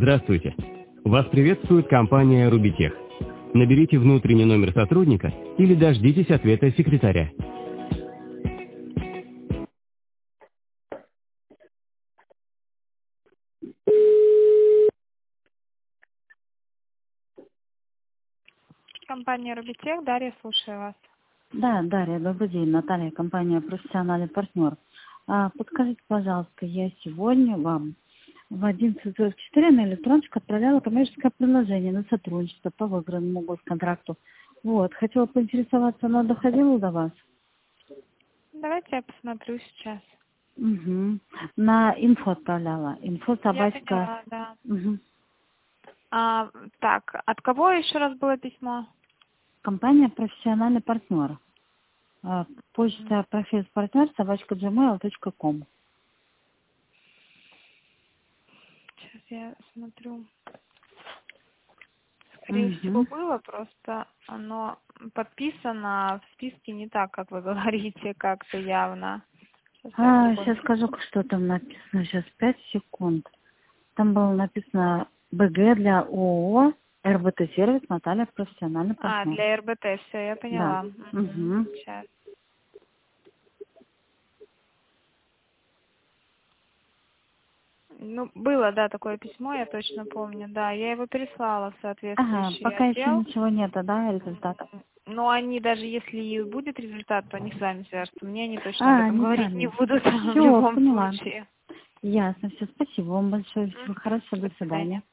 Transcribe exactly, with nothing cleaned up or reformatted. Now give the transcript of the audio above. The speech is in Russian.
Здравствуйте. Вас приветствует компания Рубитех. Наберите внутренний номер сотрудника или дождитесь ответа секретаря. Компания Рубитех, Дарья, слушаю вас. Да, Дарья, добрый день. Наталья, компания «Профессиональный партнер». А, подскажите, пожалуйста, я сегодня вам в одиннадцать сорок четыре на электрончик отправляла коммерческое предложение на сотрудничество по выигранному госконтракту. Вот, хотела поинтересоваться, оно доходило до вас? Давайте я посмотрю сейчас. Угу. На инфо отправляла. Инфо собачка. Я поняла, да. Угу. А, так, от кого еще раз было письмо? Компания «Профессиональный партнер». А, почта профессиональный собачка джимейл точка ком. Сейчас я смотрю. Скорее Угу. всего, было, просто оно подписано в списке не так, как вы говорите, как-то явно. Сейчас, А, сейчас скажу, что там написано. Сейчас пять секунд. Там было написано БГ для ООО РБТ-сервис Наталья, профессиональный А, партнер. для РБТ, все, я поняла. Да. Угу. Угу. Сейчас. Ну, было, да, такое письмо, я точно помню, да, я его переслала в Ага, соответствующий пока еще отдел. ничего нету, да, результатов? Но они, даже если и будет результат, то они с вами свяжутся. Мне они точно об А, этом они говорить не сами. будут в Все, любом поняла. случае. Ясно, все, спасибо вам большое, всего Мгм. хорошего, до До свидания. свидания.